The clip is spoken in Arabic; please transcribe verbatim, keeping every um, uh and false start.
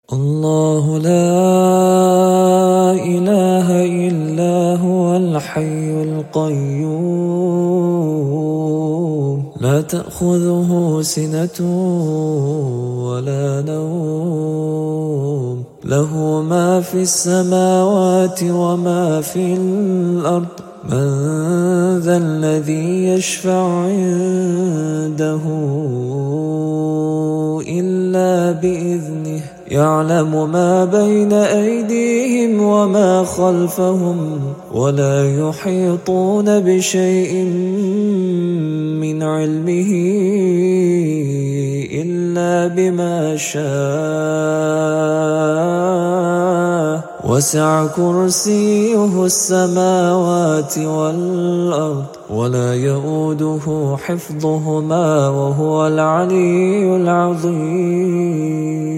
الله لا إله إلا هو الحي القيوم لا تأخذه سنة ولا نوم له ما في السماوات وما في الأرض من ذا الذي يشفع عنده إلا بإذنه يعلم ما بين أيديهم وما خلفهم ولا يحيطون بشيء من علمه إلا بما شاء وسع كرسيه السماوات والأرض ولا يؤوده حفظهما وهو العلي العظيم.